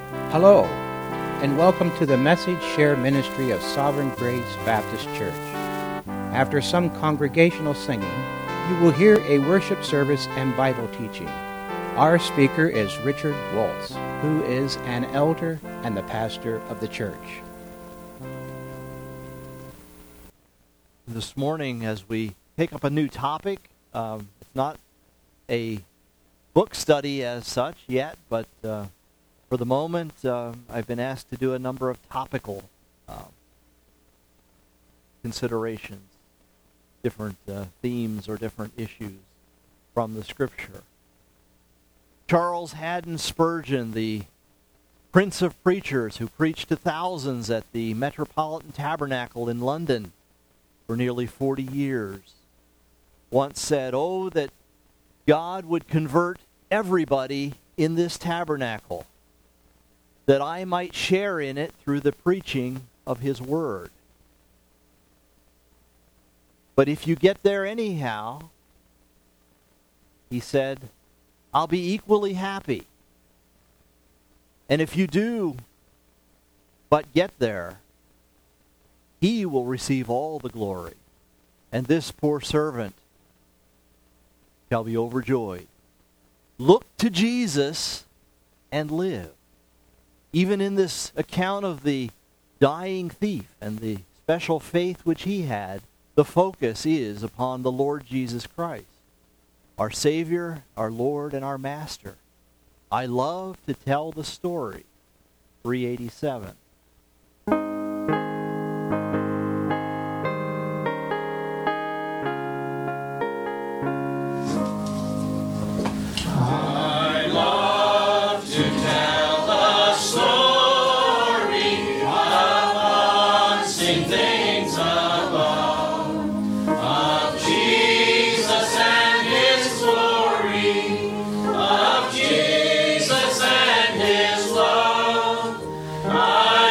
Hello, and welcome to the Message Share Ministry of Sovereign Grace Baptist Church. After some congregational singing, you will hear a worship service and Bible teaching. Our speaker is Richard Waltz, who is an elder and the pastor of the church. This morning, as we pick up a new topic, it's not a book study as such yet, but for the moment, I've been asked to do a number of topical considerations, different themes or different issues from the Scripture. Charles Haddon Spurgeon, the Prince of Preachers who preached to thousands at the Metropolitan Tabernacle in London for nearly 40 years, once said, "Oh, that God would convert everybody in this tabernacle, that I might share in it through the preaching of His Word. But if you get there anyhow," he said, "I'll be equally happy. And if you do but get there, He will receive all the glory, and this poor servant shall be overjoyed. Look to Jesus and live." Even in this account of the dying thief and the special faith which he had, the focus is upon the Lord Jesus Christ, our Savior, our Lord, and our Master. I love to tell the story. 387. I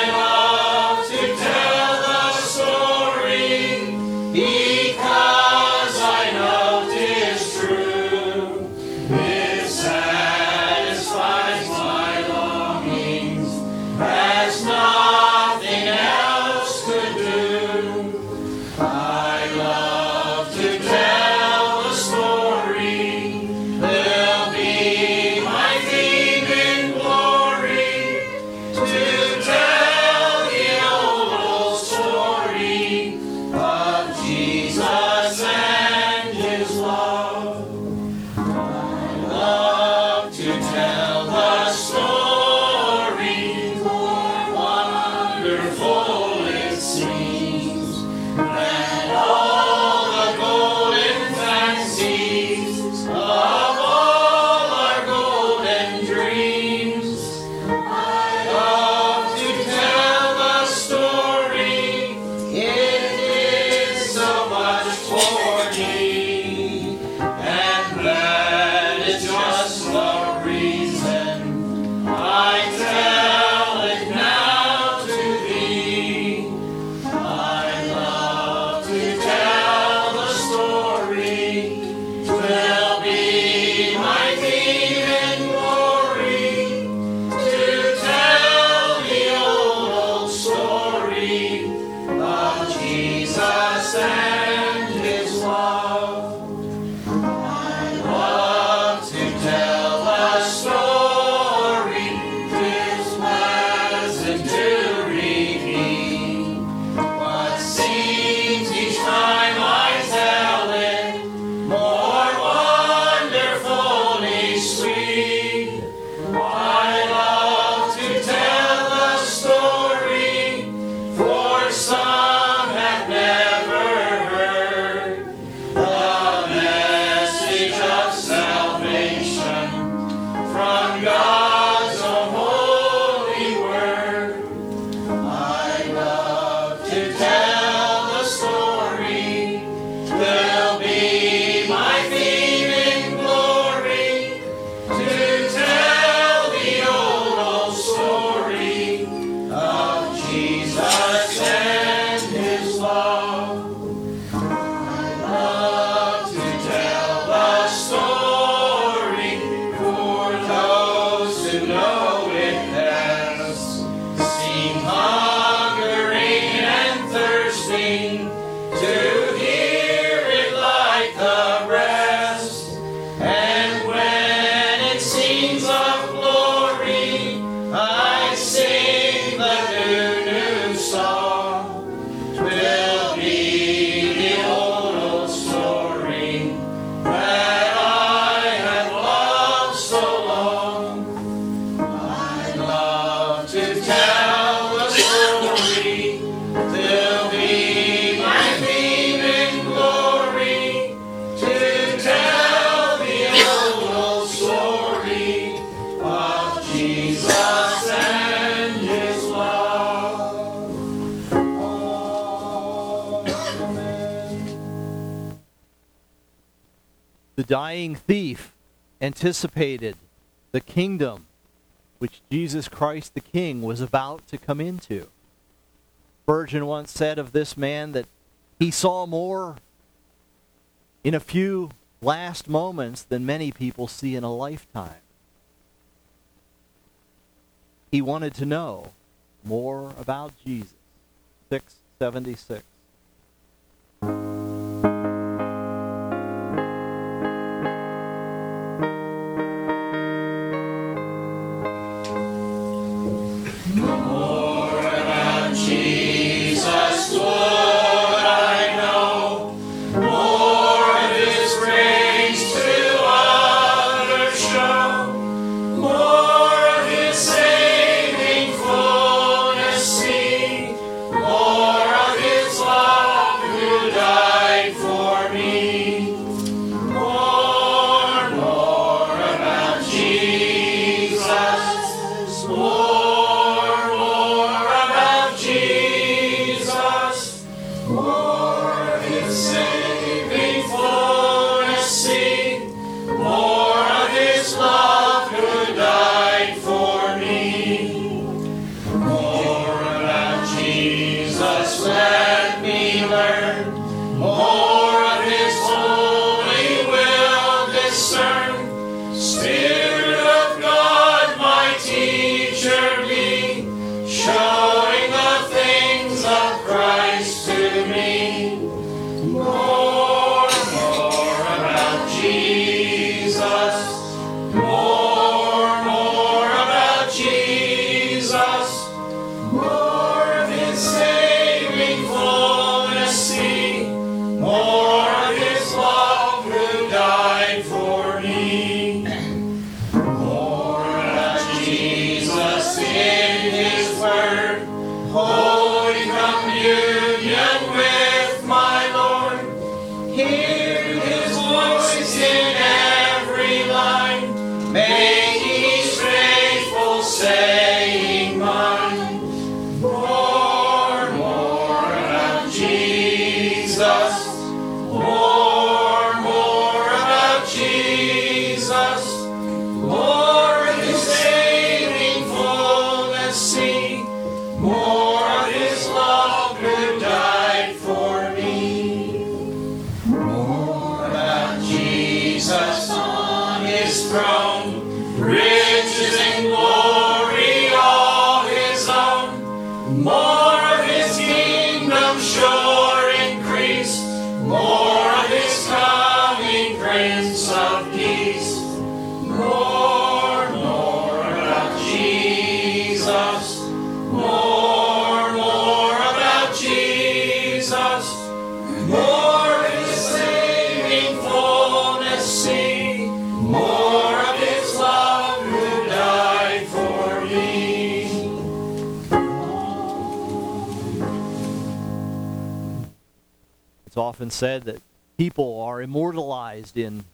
dying thief anticipated the kingdom which Jesus Christ the King was about to come into. Spurgeon once said of this man that he saw more in a few last moments than many people see in a lifetime. He wanted to know more about Jesus. 676. It's often said that people are immortalized in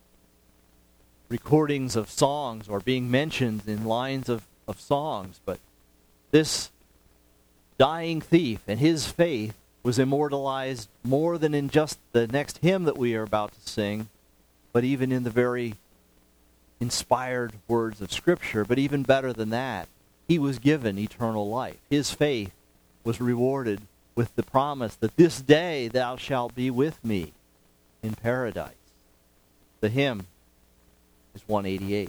recordings of songs or being mentioned in lines of songs, but this dying thief and his faith was immortalized more than in just the next hymn that we are about to sing, but even in the very inspired words of Scripture. But even better than that, he was given eternal life. His faith was rewarded with the promise that this day thou shalt be with me in paradise. The hymn is 188.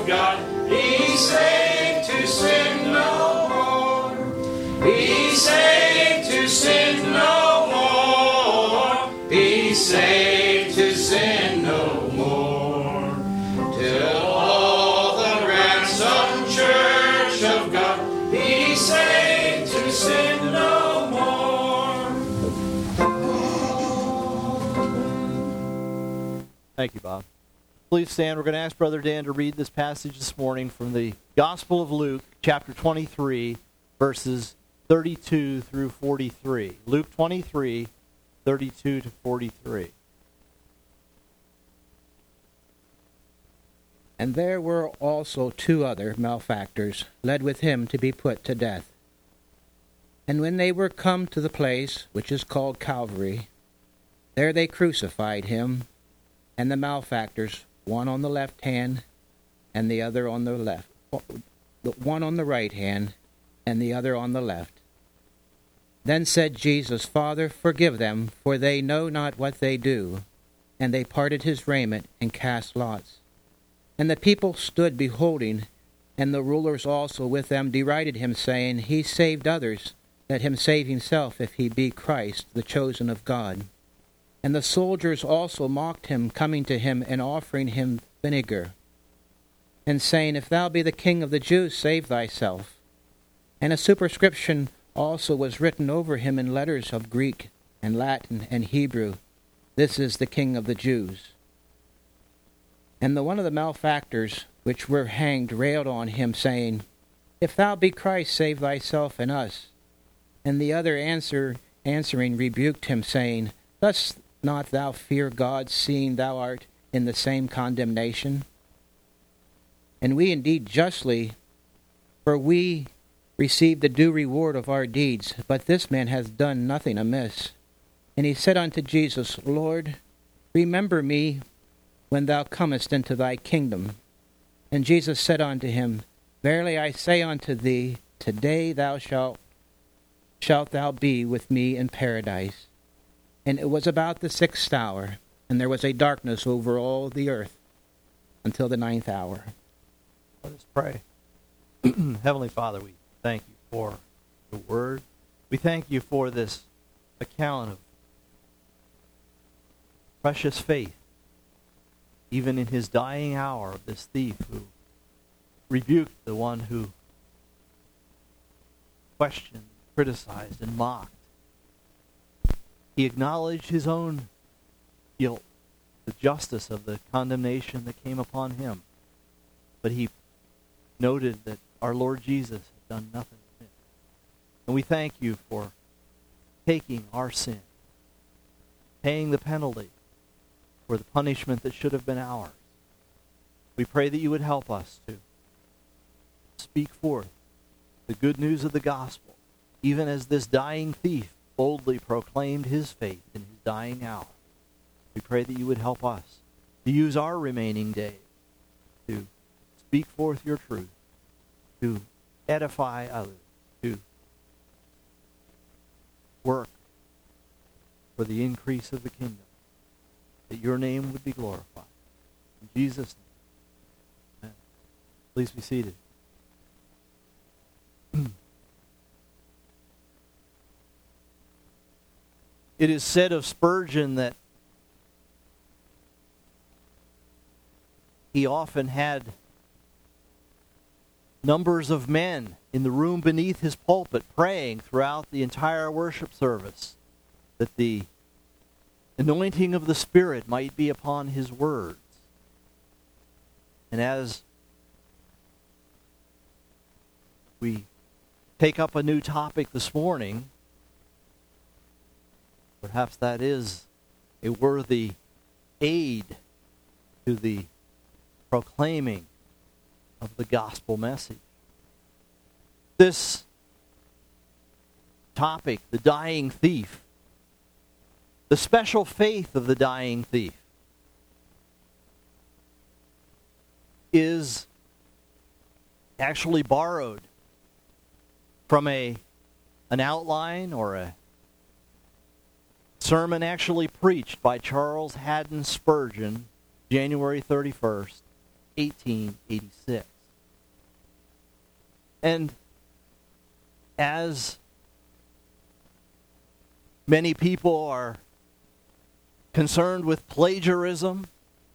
of God. Be saved to sin no more. Be saved to sin no more. Be saved to sin no more. Till all the ransomed church of God be saved to sin no more. Thank you, Bob. Please stand. We're going to ask Brother Dan to read this passage this morning from the Gospel of Luke, chapter 23, verses 32 through 43. Luke 23, 32 to 43. And there were also 2 other malefactors led with him to be put to death. And when they were come to the place which is called Calvary, there they crucified him, and the malefactors, one on the left hand, and the other on the left, one on the right hand, and the other on the left. Then said Jesus, Father, forgive them, for they know not what they do. And they parted his raiment, and cast lots. And the people stood beholding, and the rulers also with them derided him, saying, He saved others, let him save himself, if he be Christ, the chosen of God. And the soldiers also mocked him, coming to him and offering him vinegar, and saying, If thou be the king of the Jews, save thyself. And a superscription also was written over him in letters of Greek and Latin and Hebrew, This is the King of the Jews. And the one of the malefactors which were hanged railed on him, saying, If thou be Christ, save thyself and us. And the other answering rebuked him, saying, Dost not thou fear God, seeing thou art in the same condemnation? And we indeed justly, for we receive the due reward of our deeds, but this man has done nothing amiss. And he said unto Jesus, Lord, remember me when thou comest into thy kingdom. And Jesus said unto him, Verily I say unto thee, today shalt thou be with me in paradise. And it was about the 6th hour, and there was a darkness over all the earth until the 9th hour. Let us pray. Heavenly Father, we thank you for the word. We thank you for this account of precious faith, even in his dying hour, of this thief who rebuked the one who questioned, criticized, and mocked. He acknowledged his own guilt, the justice of the condemnation that came upon him. But he noted that our Lord Jesus had done nothing amiss. And we thank you for taking our sin, paying the penalty for the punishment that should have been ours. We pray that you would help us to speak forth the good news of the gospel, even as this dying thief boldly proclaimed his faith in his dying hour. We pray that you would help us to use our remaining days to speak forth your truth, to edify others, to work for the increase of the kingdom, that your name would be glorified. In Jesus' name, amen. Please be seated. It is said of Spurgeon that he often had numbers of men in the room beneath his pulpit praying throughout the entire worship service, that the anointing of the Spirit might be upon his words. And as we take up a new topic this morning, perhaps that is a worthy aid to the proclaiming of the gospel message. This topic, the dying thief, the special faith of the dying thief, is actually borrowed from an outline or a sermon actually preached by Charles Haddon Spurgeon, January 31st, 1886. And as many people are concerned with plagiarism,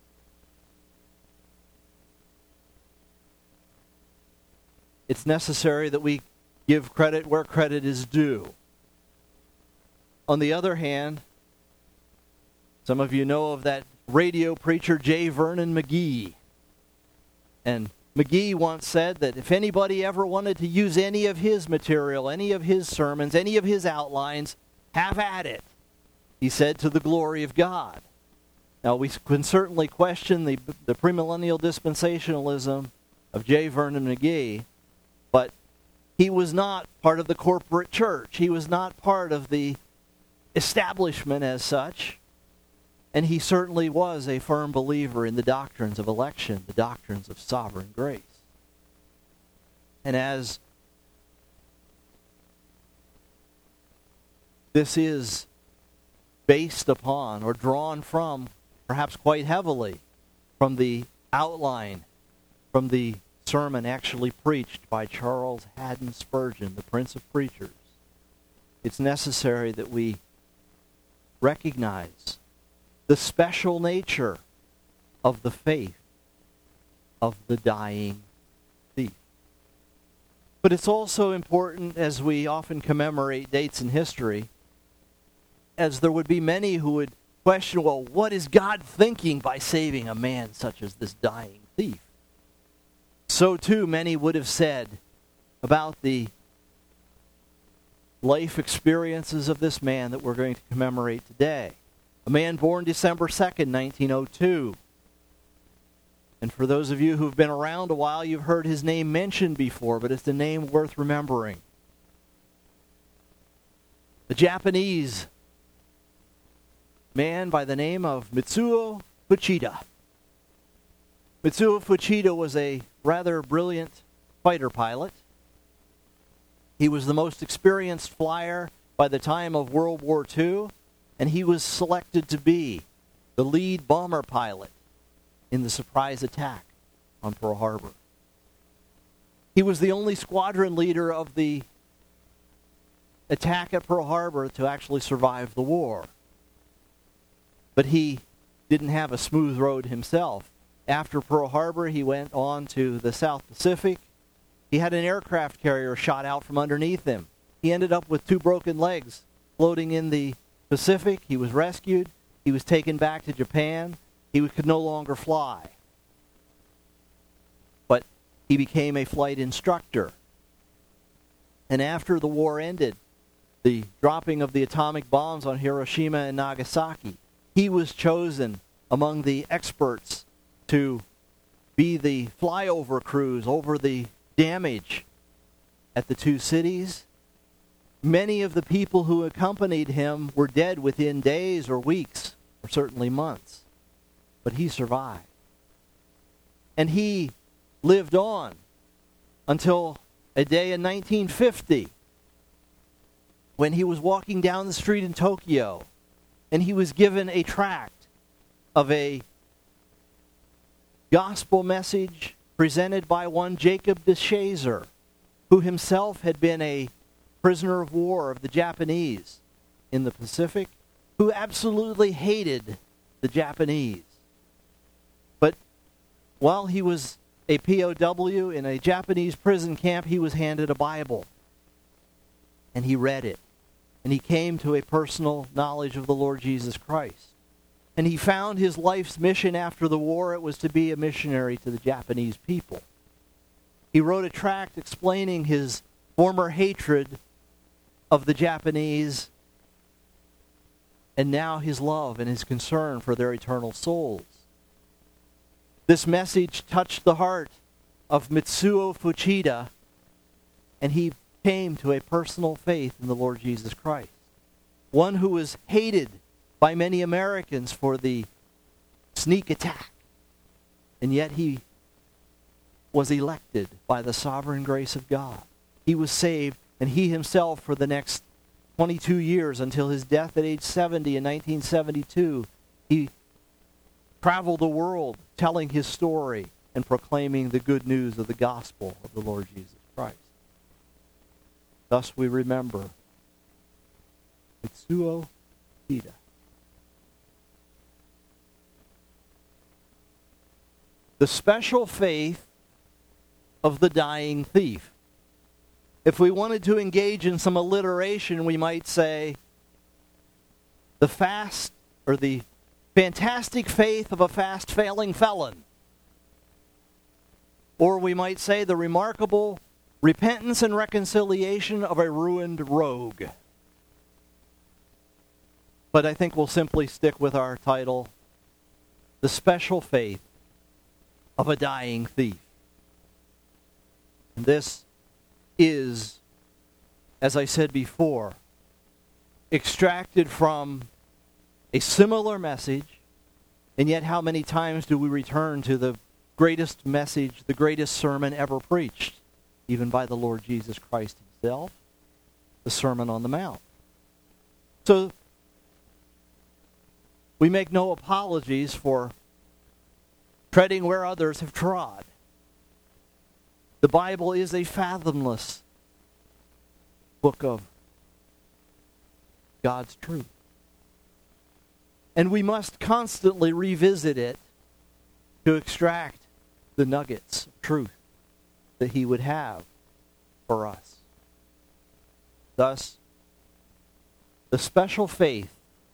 it's necessary that we give credit where credit is due. On the other hand, some of you know of that radio preacher J. Vernon McGee. And McGee once said that if anybody ever wanted to use any of his material, any of his sermons, any of his outlines, have at it, he said, to the glory of God. Now, we can certainly question the premillennial dispensationalism of J. Vernon McGee, but he was not part of the corporate church. He was not part of the establishment as such. And he certainly was a firm believer in the doctrines of election, the doctrines of sovereign grace. And as this is based upon or drawn from, perhaps quite heavily, from the outline, from the sermon actually preached by Charles Haddon Spurgeon, the Prince of Preachers, it's necessary that we recognize the special nature of the faith of the dying thief. But it's also important, as we often commemorate dates in history, as there would be many who would question, well, what is God thinking by saving a man such as this dying thief? So too many would have said about the life experiences of this man that we're going to commemorate today. A man born December 2nd, 1902. And for those of you who've been around a while, you've heard his name mentioned before, but it's a name worth remembering. A Japanese man by the name of Mitsuo Fuchida. Mitsuo Fuchida was a rather brilliant fighter pilot. He was the most experienced flyer by the time of World War II, and he was selected to be the lead bomber pilot in the surprise attack on Pearl Harbor. He was the only squadron leader of the attack at Pearl Harbor to actually survive the war. But he didn't have a smooth road himself. After Pearl Harbor, he went on to the South Pacific. He had an aircraft carrier shot out from underneath him. He ended up with 2 broken legs floating in the Pacific. He was rescued. He was taken back to Japan. He could no longer fly. But he became a flight instructor. And after the war ended, the dropping of the atomic bombs on Hiroshima and Nagasaki, he was chosen among the experts to be the flyover crews over the damage at the 2 cities. Many of the people who accompanied him were dead within days or weeks, or certainly months. But he survived. And he lived on until a day in 1950 when he was walking down the street in Tokyo and he was given a tract of a gospel message presented by one Jacob de Shazer, who himself had been a prisoner of war of the Japanese in the Pacific, who absolutely hated the Japanese. But while he was a POW in a Japanese prison camp, he was handed a Bible. And he read it. And he came to a personal knowledge of the Lord Jesus Christ. And he found his life's mission after the war. It was to be a missionary to the Japanese people. He wrote a tract explaining his former hatred of the Japanese and now his love and his concern for their eternal souls. This message touched the heart of Mitsuo Fuchida, and he came to a personal faith in the Lord Jesus Christ. One who was hated by many Americans for the sneak attack. And yet he was elected by the sovereign grace of God. He was saved, and he himself, for the next 22 years until his death at age 70 in 1972, he traveled the world telling his story and proclaiming the good news of the gospel of the Lord Jesus Christ. Thus we remember Itsuo Ida. The special faith of the dying thief. If we wanted to engage in some alliteration, we might say the fantastic faith of a fast-failing felon. Or we might say the remarkable repentance and reconciliation of a ruined rogue. But I think we'll simply stick with our title, The Special Faith of a Dying Thief. And this is, as I said before, extracted from a similar message, and yet how many times do we return to the greatest message, the greatest sermon ever preached, even by the Lord Jesus Christ himself, the Sermon on the Mount. So, we make no apologies for treading where others have trod. The Bible is a fathomless book of God's truth. And we must constantly revisit it to extract the nuggets of truth that he would have for us. Thus, the special faith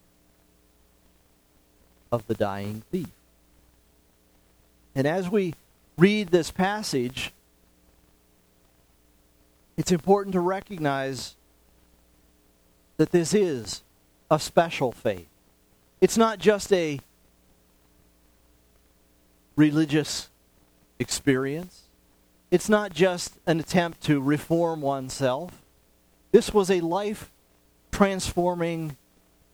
of the dying thief. And as we read this passage, it's important to recognize that this is a special faith. It's not just a religious experience. It's not just an attempt to reform oneself. This was a life-transforming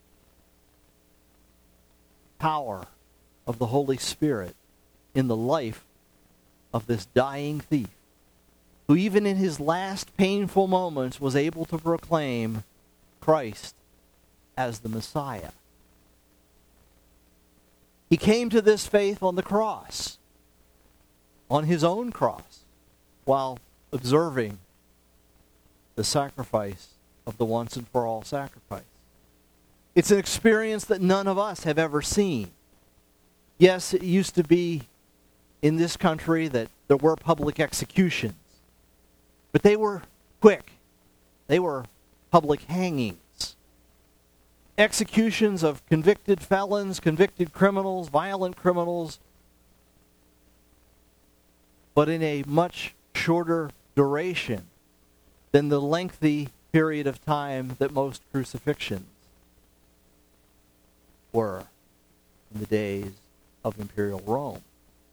power of the Holy Spirit in the life of this dying thief, who even in his last painful moments was able to proclaim Christ as the Messiah. He came to this faith on the cross, on his own cross, while observing the sacrifice of the once and for all sacrifice. It's an experience that none of us have ever seen. Yes, it used to be in this country that there were public executions, but they were quick. They were public hangings. Executions of convicted felons, convicted criminals, violent criminals, but in a much shorter duration than the lengthy period of time that most crucifixions were in the days of Imperial Rome.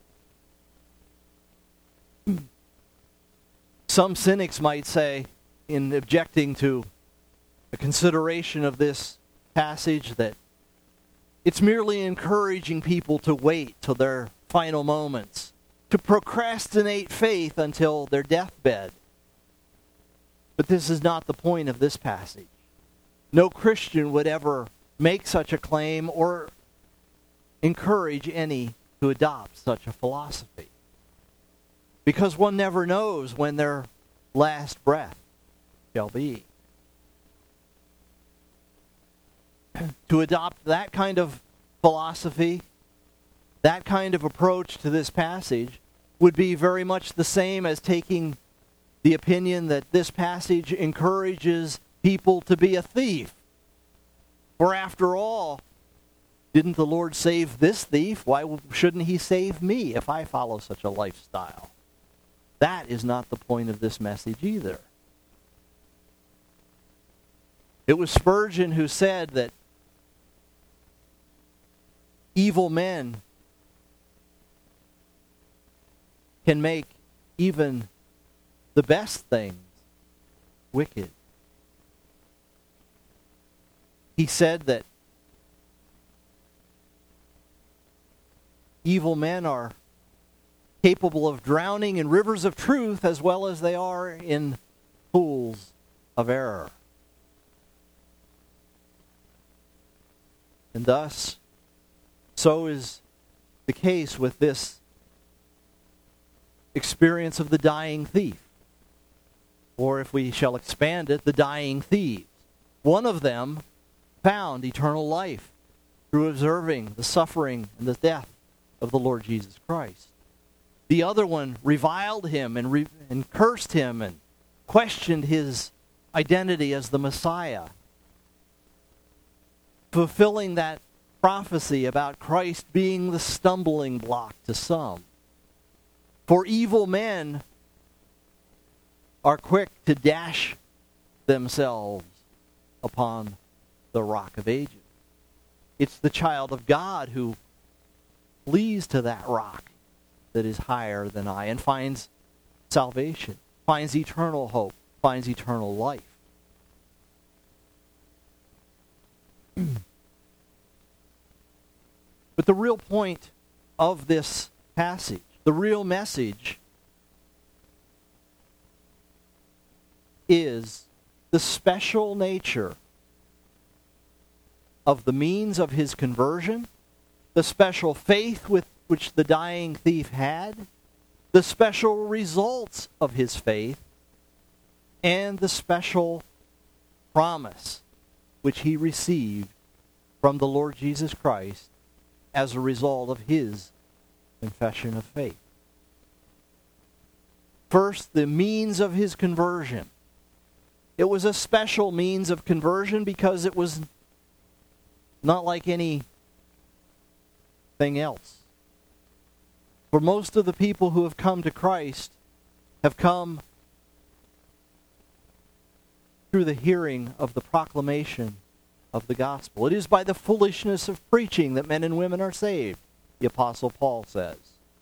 Some cynics might say, in objecting to the consideration of this passage, that it's merely encouraging people to wait till their final moments, to procrastinate faith until their deathbed. But this is not the point of this passage. No Christian would ever make such a claim or encourage any to adopt such a philosophy, because one never knows when their last breath shall be. To adopt that kind of philosophy, that kind of approach to this passage, would be very much the same as taking the opinion that this passage encourages people to be a thief. For after all, didn't the Lord save this thief? Why shouldn't he save me if I follow such a lifestyle? That is not the point of this message either. It was Spurgeon who said that evil men can make even the best things wicked. He said that evil men are capable of drowning in rivers of truth as well as they are in pools of error. And thus, so is the case with this experience of the dying thief. Or if we shall expand it, the dying thieves. One of them found eternal life through observing the suffering and the death of the Lord Jesus Christ. The other one reviled him and cursed him and questioned his identity as the Messiah, fulfilling that prophecy about Christ being the stumbling block to some. For evil men are quick to dash themselves upon the rock of ages. It's the child of God who flees to that rock that is higher than I and finds salvation, finds eternal hope, finds eternal life. But the real point of this passage, the real message, is the special nature of the means of his conversion, the special faith with which the dying thief had, the special results of his faith, and the special promise which he received from the Lord Jesus Christ as a result of his confession of faith. First, the means of his conversion. It was a special means of conversion because it was not like anything else. For most of the people who have come to Christ have come through the hearing of the proclamation of the gospel. It is by the foolishness of preaching that men and women are saved, the Apostle Paul says.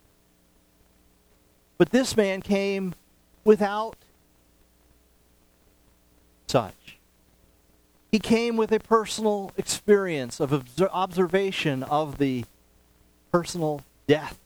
But this man came without such. He came with a personal experience of observation of the personal death,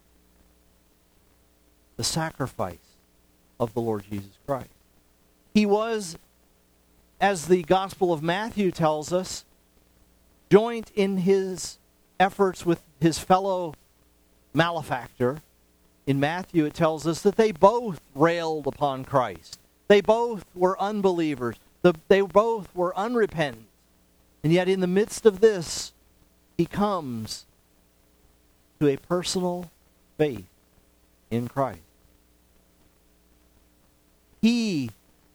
the sacrifice of the Lord Jesus Christ. He was, as the Gospel of Matthew tells us, joint in his efforts with his fellow malefactor. In Matthew it tells us that they both railed upon Christ. They both were unbelievers. They both were unrepentant. And yet in the midst of this, he comes to a personal faith in Christ. He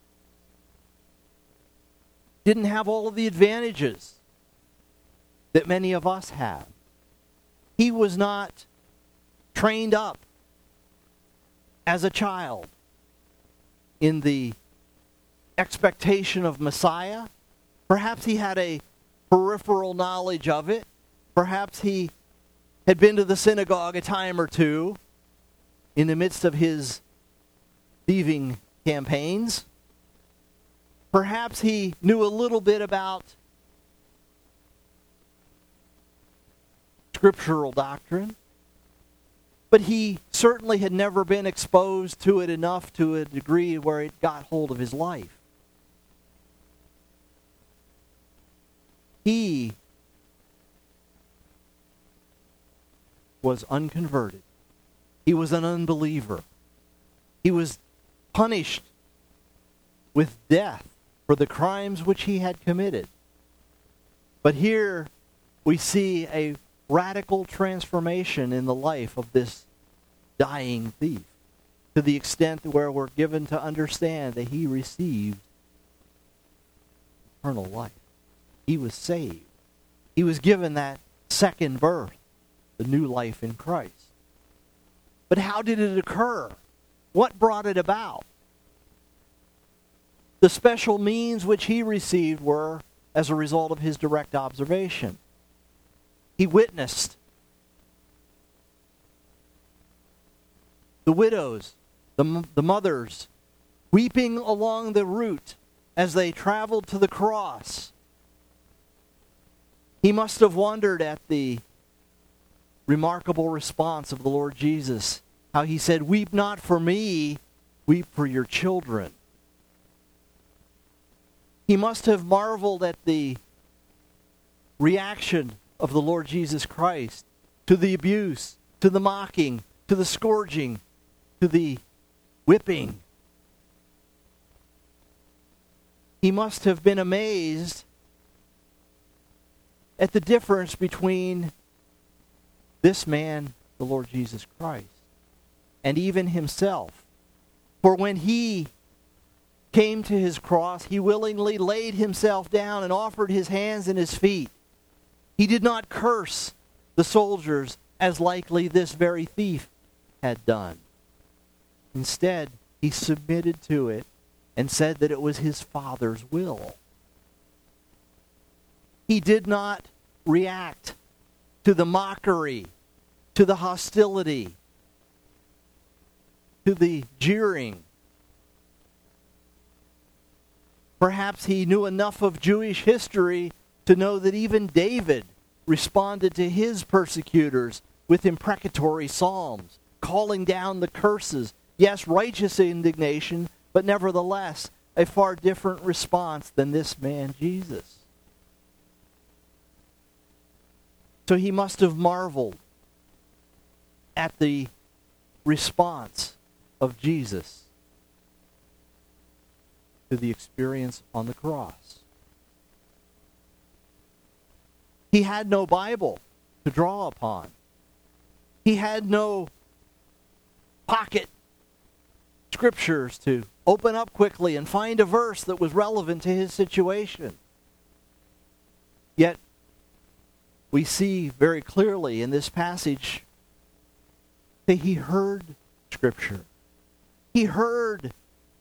didn't have all of the advantages that many of us have. He was not trained up as a child in the expectation of Messiah. Perhaps he had a peripheral knowledge of it. Perhaps he had been to the synagogue a time or two in the midst of his thieving campaigns. Perhaps he knew a little bit about scriptural doctrine, but he certainly had never been exposed to it enough to a degree where it got hold of his life. He was unconverted. He was an unbeliever. He was punished with death for the crimes which he had committed. But here we see a radical transformation in the life of this dying thief, to the extent where we're given to understand that he received eternal life. He was saved. He was given that second birth, the new life in Christ. But how did it occur? What brought it about? The special means which he received were as a result of his direct observation. He witnessed the widows, the mothers, weeping along the route as they traveled to the cross. He must have wondered at the remarkable response of the Lord Jesus, how he said, "Weep not for me, weep for your children." He must have marveled at the reaction of the Lord Jesus Christ to the abuse, to the mocking, to the scourging to the whipping. He must have been amazed at the difference between this man, the Lord Jesus Christ, and even himself. For when he came to his cross, he willingly laid himself down and offered his hands and his feet. He did not curse the soldiers as likely this very thief had done. Instead, he submitted to it and said that it was his Father's will. He did not react to the mockery, to the hostility, to the jeering. Perhaps he knew enough of Jewish history to know that even David responded to his persecutors with imprecatory psalms, calling down the curses. Yes, righteous indignation, but nevertheless a far different response than this man Jesus. So he must have marveled at the response of Jesus to the experience on the cross. He had no Bible to draw upon. He had no pocket scriptures to open up quickly and find a verse that was relevant to his situation. Yet, we see very clearly in this passage that he heard Scripture. He heard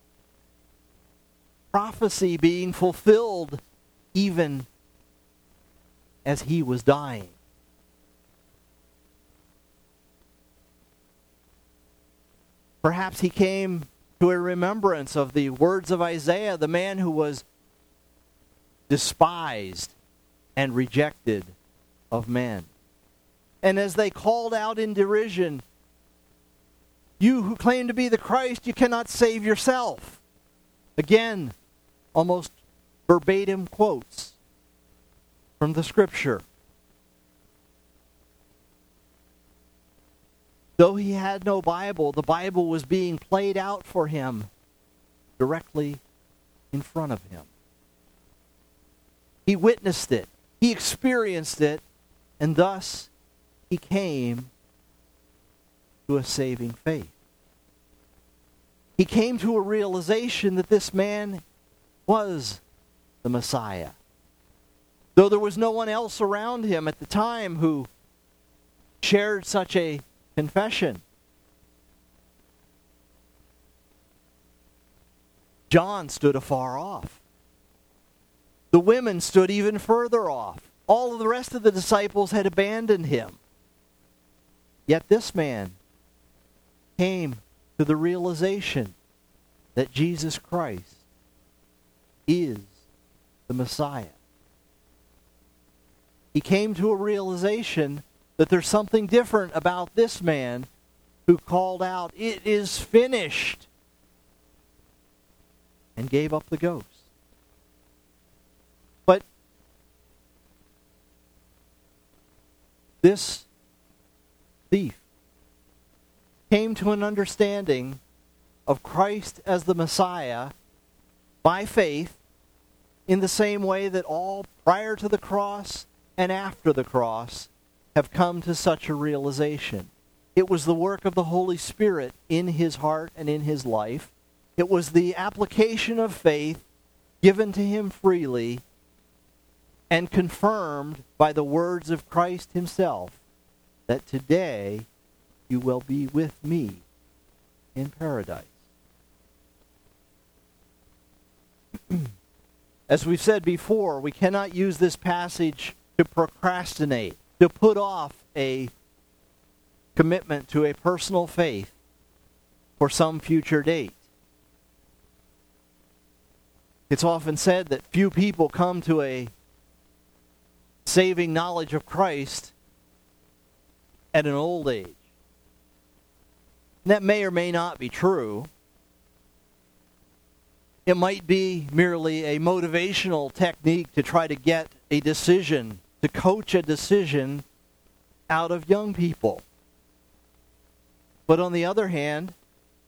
prophecy being fulfilled even as he was dying. Perhaps he came to a remembrance of the words of Isaiah, the man who was despised and rejected of men. And as they called out in derision, "You who claim to be the Christ, you cannot save yourself." Again, almost verbatim quotes from the Scripture. Though he had no Bible, the Bible was being played out for him directly in front of him. He witnessed it. He experienced it. And thus, he came to a saving faith. He came to a realization that this man was the Messiah. Though there was no one else around him at the time who shared such a confession. John stood afar off. The women stood even further off. All of the rest of the disciples had abandoned him. Yet this man came to the realization that Jesus Christ is the Messiah. He came to a realization that there's something different about this man who called out, "It is finished," and gave up the ghost. But this thief came to an understanding of Christ as the Messiah by faith in the same way that all prior to the cross and after the cross have come to such a realization. It was the work of the Holy Spirit in his heart and in his life. It was the application of faith given to him freely and confirmed by the words of Christ himself that today you will be with me in paradise. As we've said before, we cannot use this passage to procrastinate, to put off a commitment to a personal faith for some future date. It's often said that few people come to a saving knowledge of Christ at an old age. And that may or may not be true. It might be merely a motivational technique to try to get a decision, to coach a decision out of young people. But on the other hand,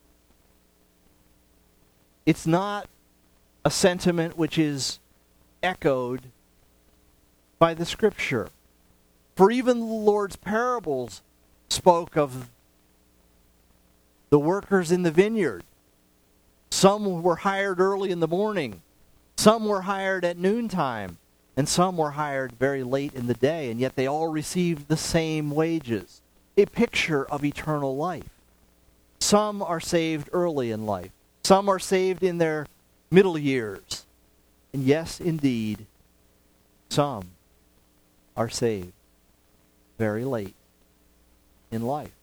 It's not a sentiment which is echoed by the Scripture. For even the Lord's parables spoke of the workers in the vineyard. Some were hired early in the morning. Some were hired at noontime. And some were hired very late in the day. And yet they all received the same wages. A picture of eternal life. Some are saved early in life. Some are saved in their middle years. And yes, indeed, some are saved very late in life.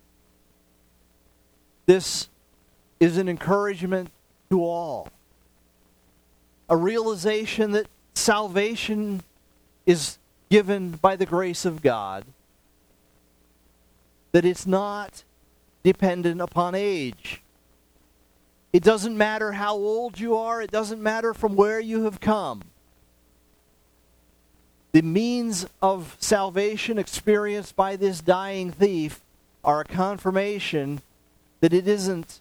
This is an encouragement to all. A realization that salvation is given by the grace of God. That it's not dependent upon age. It doesn't matter how old you are. It doesn't matter from where you have come. The means of salvation experienced by this dying thief are a confirmation that it isn't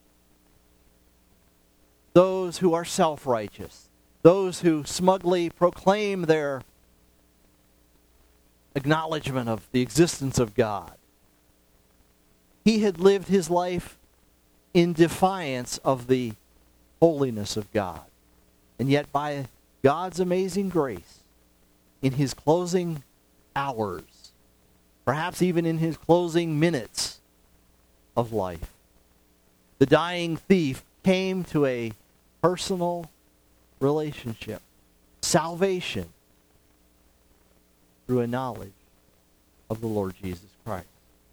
those who are self-righteous, those who smugly proclaim their acknowledgement of the existence of God. He had lived his life in defiance of the holiness of God. And yet by God's amazing grace, in his closing hours, perhaps even in his closing minutes of life, the dying thief came to a personal relationship, salvation, through a knowledge of the Lord Jesus Christ.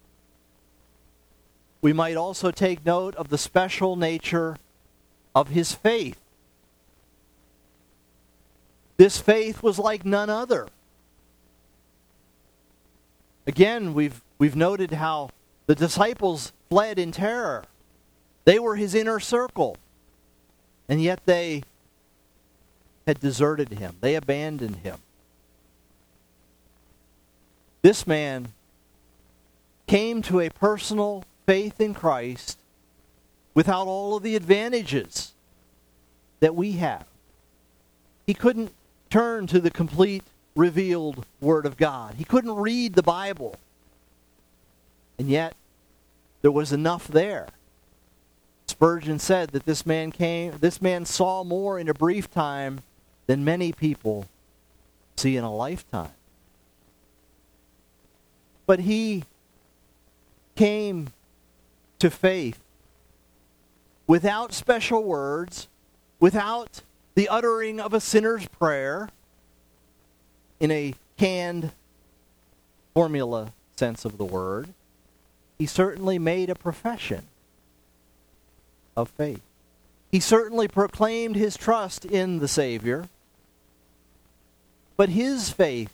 We might also take note of the special nature of his faith. This faith was like none other. Again, we've noted how the disciples fled in terror. They were his inner circle. And yet they had deserted him. They abandoned him. This man came to a personal faith in Christ without all of the advantages that we have. He couldn't turn to the complete revealed Word of God. He couldn't read the Bible. And yet, there was enough there. Spurgeon said that this man saw more in a brief time than many people see in a lifetime. But he came to faith without special words, without the uttering of a sinner's prayer in a canned formula sense of the word. He certainly made a profession of faith. He certainly proclaimed his trust in the Savior. But his faith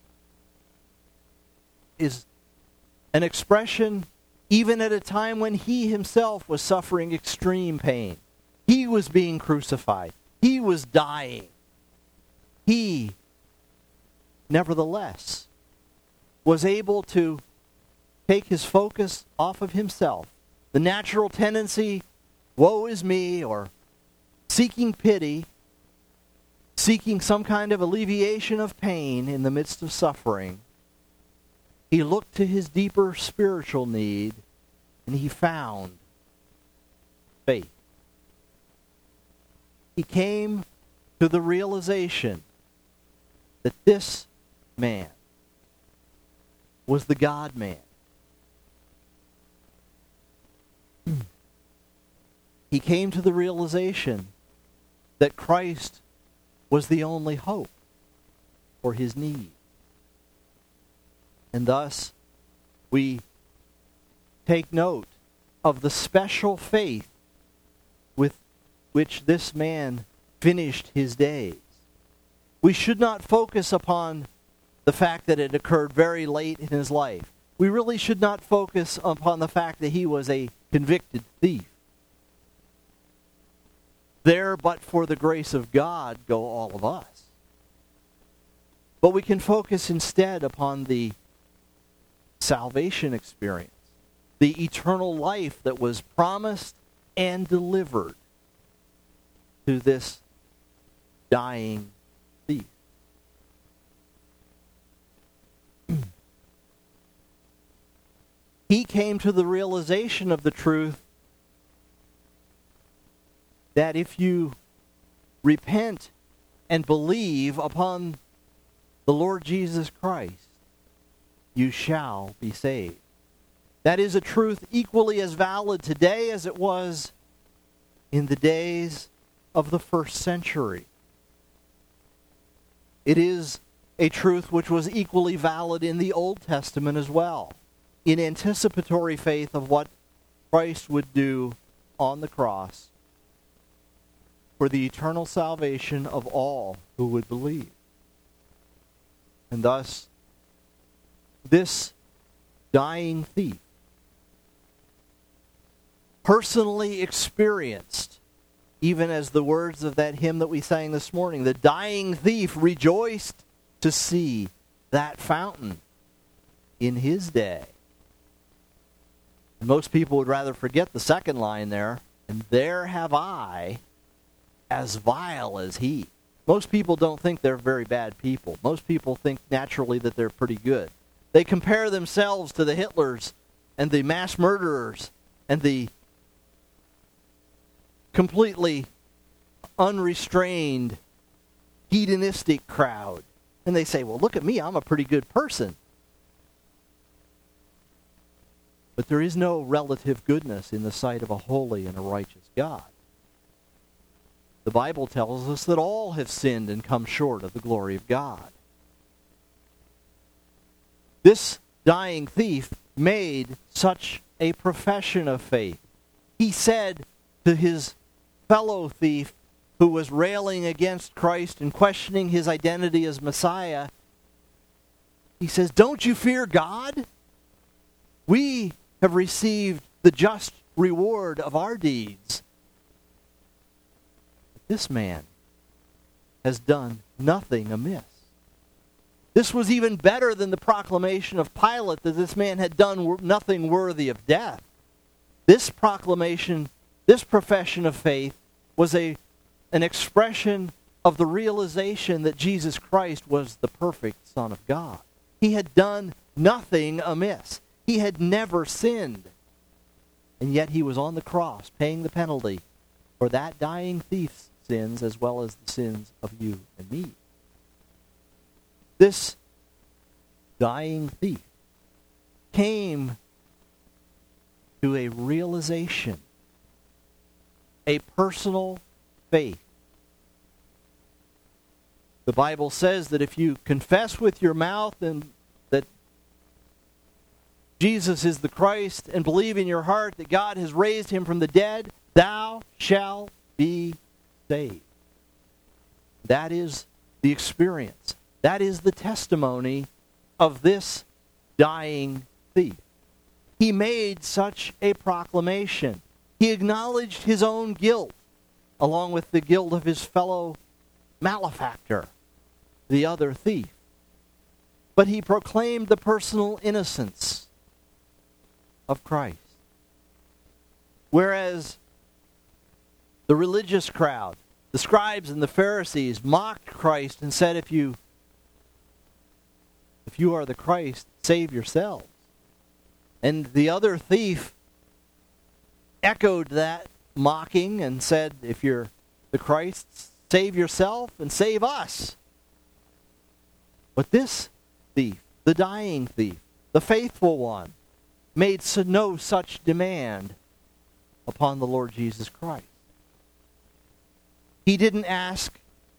is an expression even at a time when he himself was suffering extreme pain. He was being crucified. He was dying. He, nevertheless, was able to take his focus off of himself. The natural tendency, woe is me, or seeking pity, seeking some kind of alleviation of pain in the midst of suffering. He looked to his deeper spiritual need, and he found faith. He came to the realization that this man was the God-man. He came to the realization that Christ was the only hope for his need. And thus, we take note of the special faith with which this man finished his days. We should not focus upon the fact that it occurred very late in his life. We really should not focus upon the fact that he was a convicted thief. There, but for the grace of God, go all of us. But we can focus instead upon the salvation experience, the eternal life that was promised and delivered to this dying thief. He came to the realization of the truth that if you repent and believe upon the Lord Jesus Christ, you shall be saved. That is a truth equally as valid today as it was in the days of the first century. It is a truth which was equally valid in the Old Testament as well, in anticipatory faith of what Christ would do on the cross for the eternal salvation of all who would believe. And thus, this dying thief personally experienced, even as the words of that hymn that we sang this morning, the dying thief rejoiced to see that fountain in his day. And most people would rather forget the second line there, and there have I, as vile as he. Most people don't think they're very bad people. Most people think naturally that they're pretty good. They compare themselves to the Hitlers and the mass murderers and the completely unrestrained, hedonistic crowd. And they say, well, look at me, I'm a pretty good person. But there is no relative goodness in the sight of a holy and a righteous God. The Bible tells us that all have sinned and come short of the glory of God. This dying thief made such a profession of faith. He said to his fellow thief who was railing against Christ and questioning his identity as Messiah, he says, "Don't you fear God? We have received the just reward of our deeds. This man has done nothing amiss." This was even better than the proclamation of Pilate that this man had done nothing worthy of death. This proclamation, this profession of faith, was an expression of the realization that Jesus Christ was the perfect Son of God. He had done nothing amiss. He had never sinned. And yet he was on the cross paying the penalty for that dying thief's sins as well as the sins of you and me. This dying thief came to a realization, a personal faith. The Bible says that if you confess with your mouth and that Jesus is the Christ and believe in your heart that God has raised him from the dead, thou shalt be saved. That is the experience. That is the testimony of this dying thief. He made such a proclamation. He acknowledged his own guilt, along with the guilt of his fellow malefactor, the other thief. But he proclaimed the personal innocence of Christ. Whereas the religious crowd, the scribes and the Pharisees, mocked Christ and said, if you are the Christ, save yourselves. And the other thief echoed that mocking and said, if you're the Christ, save yourself and save us. But this thief, the dying thief, the faithful one, made no such demand upon the Lord Jesus Christ. He didn't ask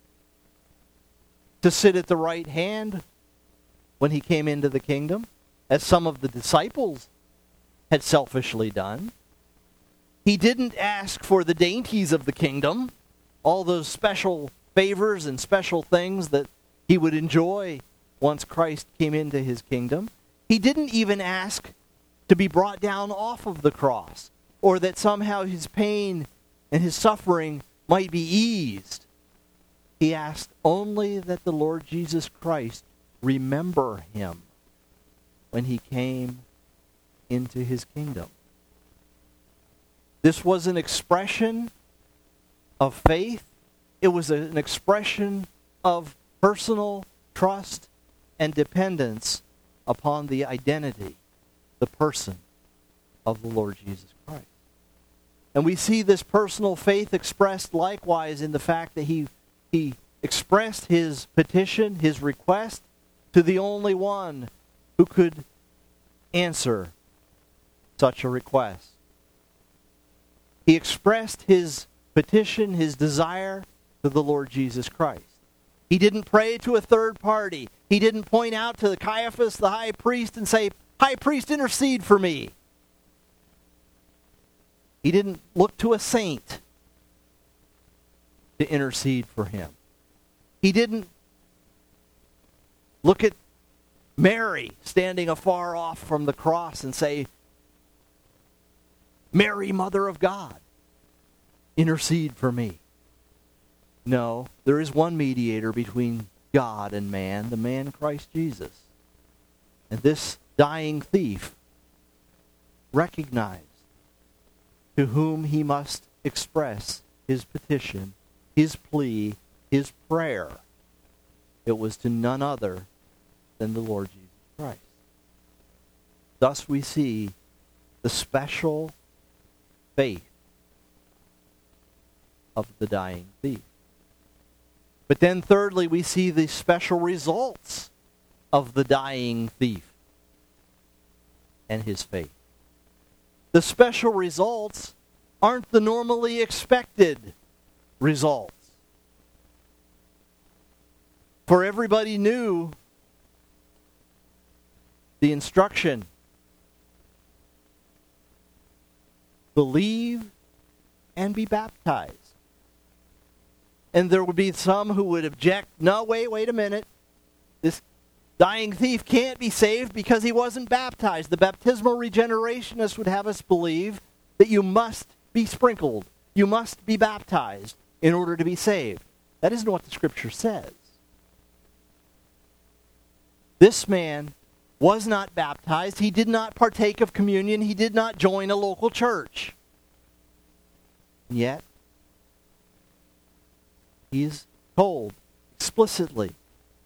to sit at the right hand when he came into the kingdom, as some of the disciples had selfishly done. He didn't ask for the dainties of the kingdom, all those special favors and special things that he would enjoy once Christ came into his kingdom. He didn't even ask to be brought down off of the cross, or that somehow his pain and his suffering might be eased. He asked only that the Lord Jesus Christ remember him when he came into his kingdom. This was an expression of faith it was an expression of personal trust and dependence upon the identity, the person of the Lord Jesus Christ. And we see this personal faith expressed likewise in the fact that he expressed his petition, his request, to the only one who could answer such a request. He expressed his petition, his desire, to the Lord Jesus Christ. He didn't pray to a third party. He didn't point out to Caiaphas, the high priest, and say, "High priest, intercede for me." He didn't look to a saint to intercede for him. He didn't look at Mary standing afar off from the cross and say, "Mary, Mother of God, intercede for me." No, there is one mediator between God and man, the man Christ Jesus. And this dying thief recognized to whom he must express his petition, his plea, his prayer. It was to none other than the Lord Jesus Christ. Thus we see the special faith of the dying thief. But then thirdly, we see the special results of the dying thief and his faith. The special results aren't the normally expected results. For everybody knew the instruction: believe and be baptized. And there would be some who would object, "No, wait a minute. This dying thief can't be saved because he wasn't baptized." The baptismal regenerationists would have us believe that you must be sprinkled, you must be baptized in order to be saved. That isn't what the Scripture says. This man was not baptized. He did not partake of communion. He did not join a local church. And yet, he is told explicitly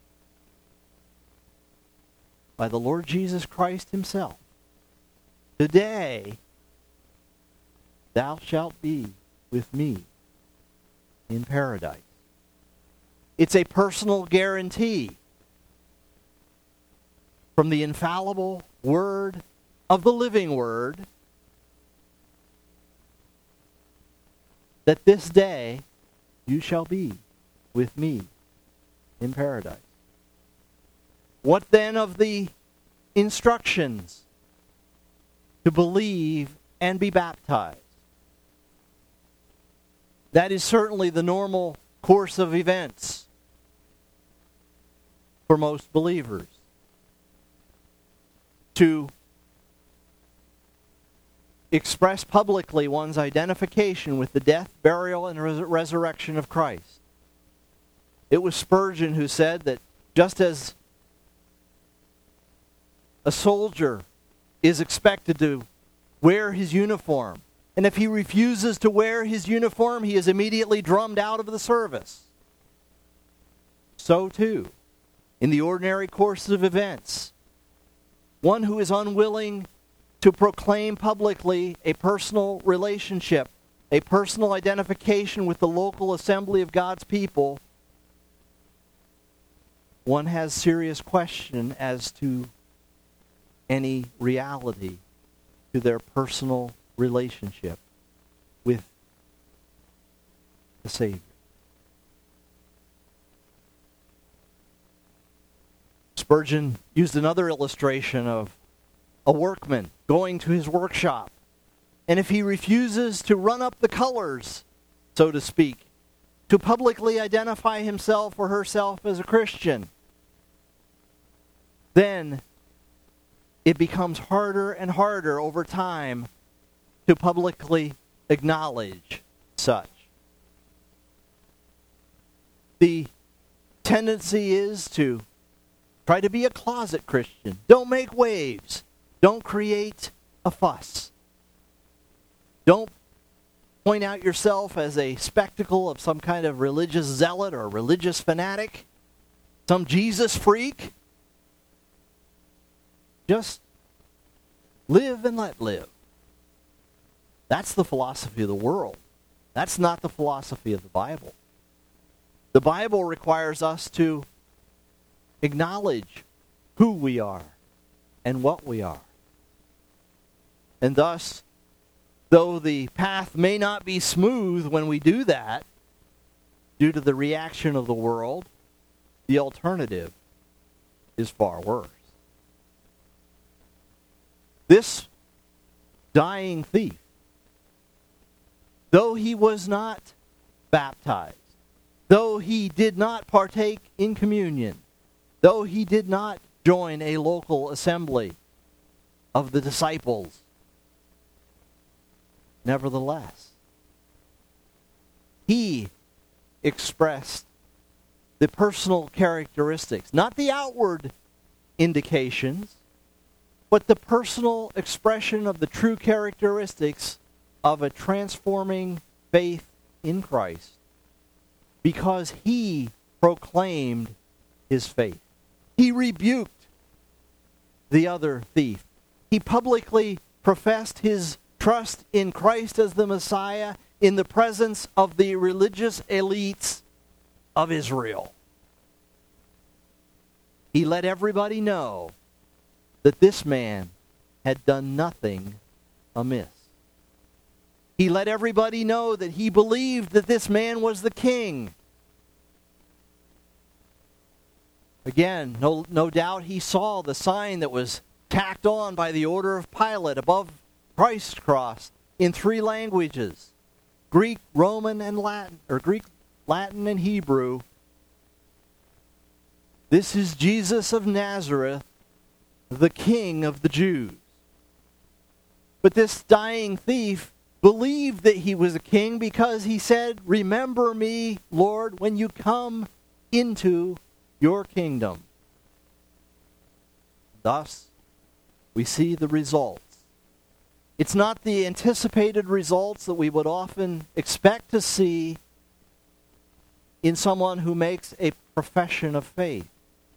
by the Lord Jesus Christ himself, "Today thou shalt be with me in paradise." It's a personal guarantee from the infallible Word of the living Word that this day you shall be with me in paradise. What then of the instructions to believe and be baptized? That is certainly the normal course of events for most believers. To express publicly one's identification with the death, burial, and resurrection of Christ. It was Spurgeon who said that just as a soldier is expected to wear his uniform, and if he refuses to wear his uniform, he is immediately drummed out of the service, so too, in the ordinary course of events, one who is unwilling to proclaim publicly a personal relationship, a personal identification with the local assembly of God's people, one has serious question as to any reality to their personal relationship with the Savior. Spurgeon used another illustration of a workman going to his workshop, and if he refuses to run up the colors, so to speak, to publicly identify himself or herself as a Christian, then it becomes harder and harder over time to publicly acknowledge such. The tendency is to try to be a closet Christian. Don't make waves. Don't create a fuss. Don't point out yourself as a spectacle of some kind of religious zealot or religious fanatic, some Jesus freak. Just live and let live. That's the philosophy of the world. That's not the philosophy of the Bible. The Bible requires us to acknowledge who we are and what we are. And thus, though the path may not be smooth when we do that, due to the reaction of the world, the alternative is far worse. This dying thief, though he was not baptized, though he did not partake in communion, though he did not join a local assembly of the disciples, nevertheless, he expressed the personal characteristics, not the outward indications, but the personal expression of the true characteristics of a transforming faith in Christ, because he proclaimed his faith. He rebuked the other thief. He publicly professed his trust in Christ as the Messiah in the presence of the religious elites of Israel. He let everybody know that this man had done nothing amiss. He let everybody know that he believed that this man was the king. Again, no doubt he saw the sign that was tacked on by the order of Pilate above Christ's cross in 3 languages: Greek, Roman, and Latin, or Greek, Latin, and Hebrew. This is Jesus of Nazareth, the King of the Jews. But this dying thief believed that he was a king because he said, "Remember me, Lord, when you come into your kingdom." Thus, we see the results. It's not the anticipated results that we would often expect to see in someone who makes a profession of faith.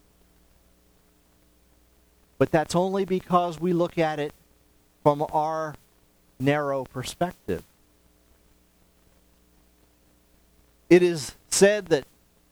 But that's only because we look at it from our narrow perspective. It is said that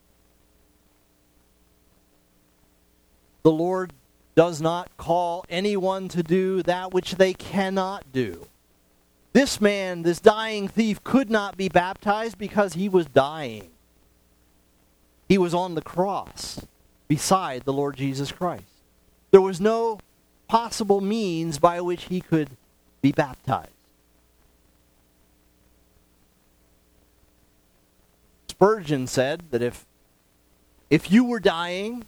the Lord does not call anyone to do that which they cannot do. This man, this dying thief, could not be baptized because he was dying. He was on the cross beside the Lord Jesus Christ. There was no possible means by which he could be baptized. Spurgeon said that if you were dying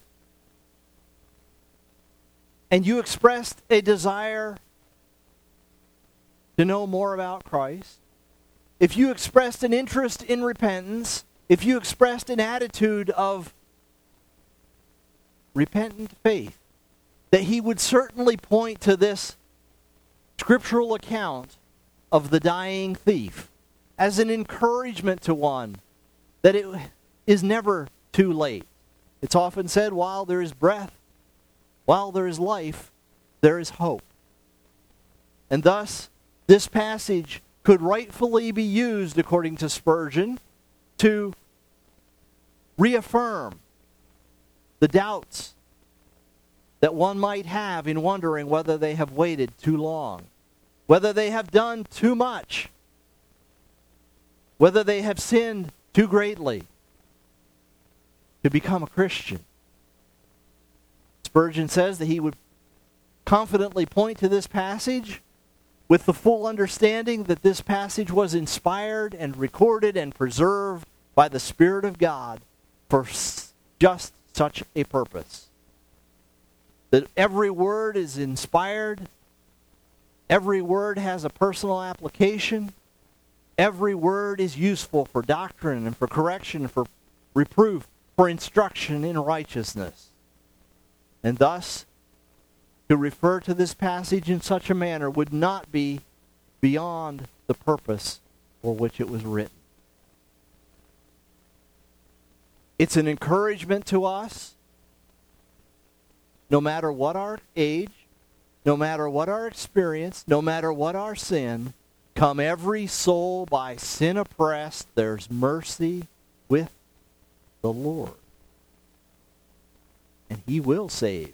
and you expressed a desire to know more about Christ, if you expressed an interest in repentance, if you expressed an attitude of repentant faith, that he would certainly point to this scriptural account of the dying thief as an encouragement to one that it is never too late. It's often said, while there is breath, while there is life, there is hope. And thus, this passage could rightfully be used, according to Spurgeon, to reaffirm the doubts that one might have in wondering whether they have waited too long, whether they have done too much, whether they have sinned too greatly to become a Christian. Spurgeon says that he would confidently point to this passage with the full understanding that this passage was inspired and recorded and preserved by the Spirit of God for just such a purpose. That every word is inspired, every word has a personal application, every word is useful for doctrine and for correction, for reproof, for instruction in righteousness. And thus, to refer to this passage in such a manner would not be beyond the purpose for which it was written. It's an encouragement to us, no matter what our age, no matter what our experience, no matter what our sin, come every soul by sin oppressed, there's mercy with the Lord. And He will save.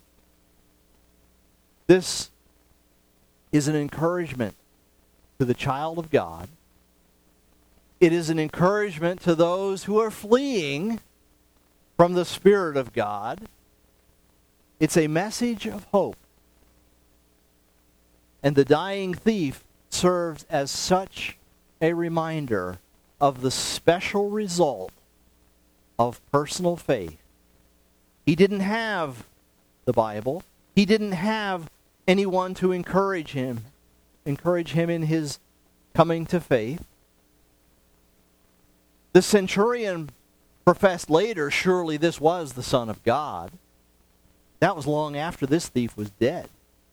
This is an encouragement to the child of God. It is an encouragement to those who are fleeing from the Spirit of God. It's a message of hope. And the dying thief serves as such a reminder of the special result of personal faith. He didn't have the Bible. He didn't have anyone to encourage him in his coming to faith. The centurion professed later, surely this was the Son of God. That was long after this thief was dead.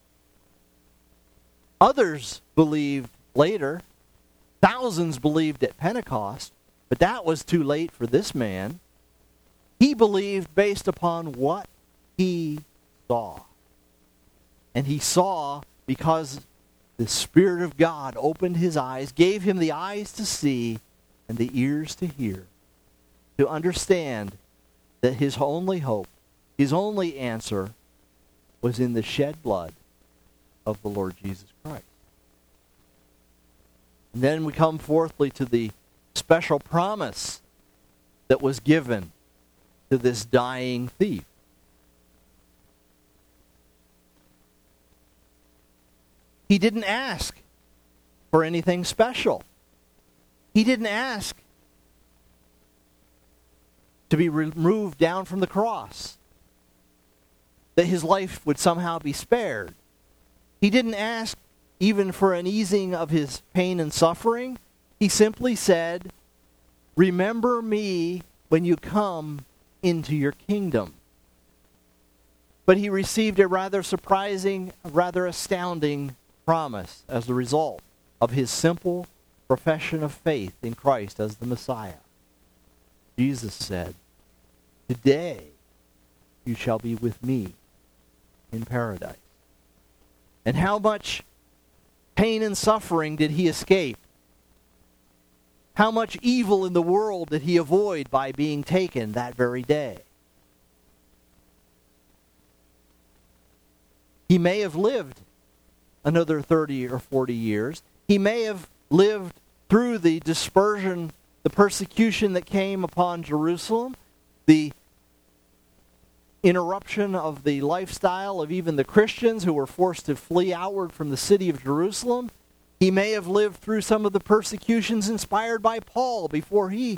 Others believed later. Thousands believed at Pentecost, but that was too late for this man. He believed based upon what he saw. And he saw because the Spirit of God opened his eyes, gave him the eyes to see and the ears to hear, to understand that his only hope, his only answer, was in the shed blood of the Lord Jesus Christ. And then we come fourthly to the special promise that was given to this dying thief. He didn't ask for anything special. He didn't ask to be removed down from the cross, that his life would somehow be spared. He didn't ask even for an easing of his pain and suffering. He simply said, "Remember me when you come into your kingdom." But he received a rather surprising, rather astounding promise as a result of his simple profession of faith in Christ as the Messiah. Jesus said, "Today you shall be with me in paradise." And how much pain and suffering did he escape? How much evil in the world did he avoid by being taken that very day? He may have lived another 30 or 40 years. He may have lived through the dispersion, the persecution that came upon Jerusalem, the interruption of the lifestyle of even the Christians who were forced to flee outward from the city of Jerusalem. He may have lived through some of the persecutions inspired by Paul before he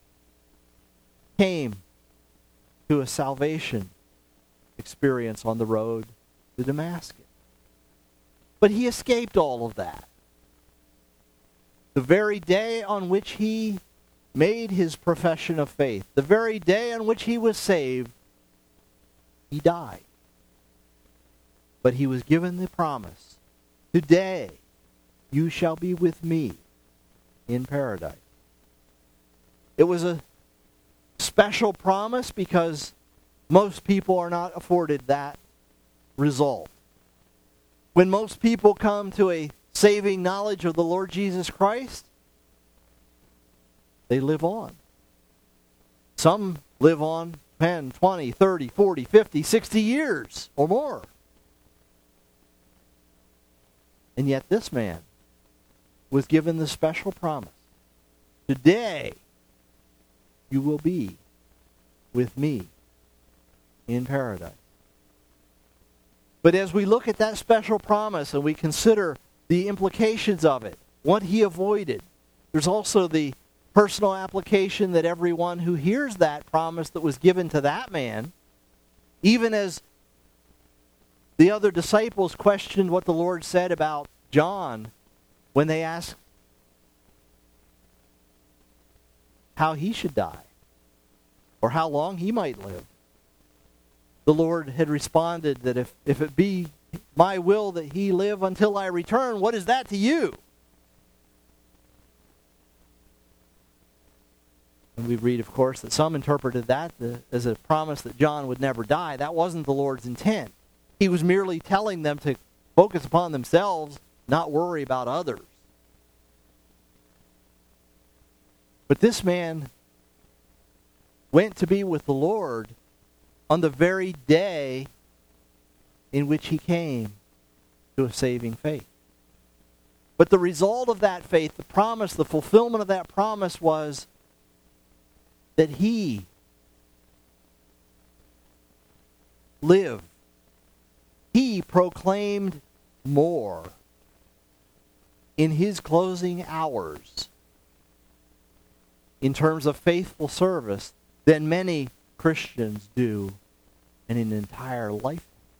came to a salvation experience on the road to Damascus. But he escaped all of that. The very day on which he made his profession of faith, the very day on which he was saved, he died. But he was given the promise, "Today you shall be with me in paradise." It was a special promise because most people are not afforded that result. When most people come to a saving knowledge of the Lord Jesus Christ, they live on. Some live on 10, 20, 30, 40, 50, 60 years or more. And yet this man was given the special promise, "Today you will be with me in paradise." But as we look at that special promise and we consider the implications of it, what he avoided, there's also the personal application that everyone who hears that promise that was given to that man, even as the other disciples questioned what the Lord said about John when they asked how he should die or how long he might live. The Lord had responded that if it be my will that he live until I return, what is that to you? And we read, of course, that some interpreted that as a promise that John would never die. That wasn't the Lord's intent. He was merely telling them to focus upon themselves, not worry about others. But this man went to be with the Lord on the very day in which he came to a saving faith. But the result of that faith, the promise, the fulfillment of that promise was that he lived. He proclaimed more in his closing hours in terms of faithful service than many Christians do in an entire lifetime.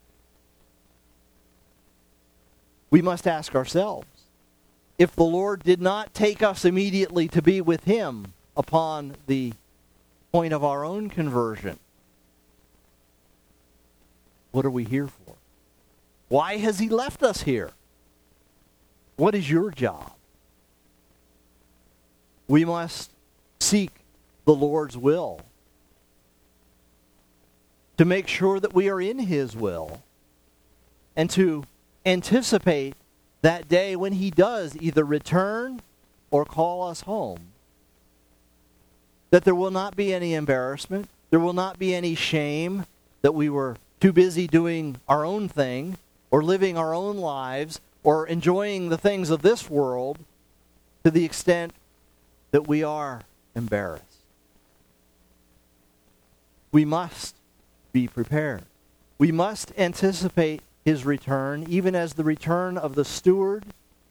We must ask ourselves, if the Lord did not take us immediately to be with him upon the point of our own conversion, what are we here for? Why has he left us here? What is your job? We must seek the Lord's will to make sure that we are in his will and to anticipate that day when he does either return or call us home. That there will not be any embarrassment, there will not be any shame that we were too busy doing our own thing or living our own lives or enjoying the things of this world to the extent that we are embarrassed. We must be prepared. We must anticipate his return, even as the return of the steward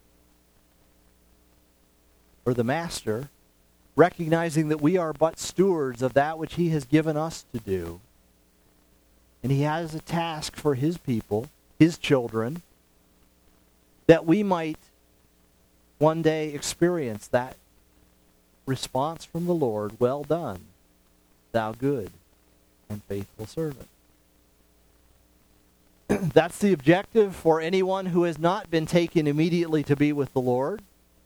or the master, recognizing that we are but stewards of that which he has given us to do. And he has a task for his people, his children, that we might one day experience that response from the Lord, "Well done, thou good and faithful servant." That's the objective for anyone who has not been taken immediately to be with the Lord.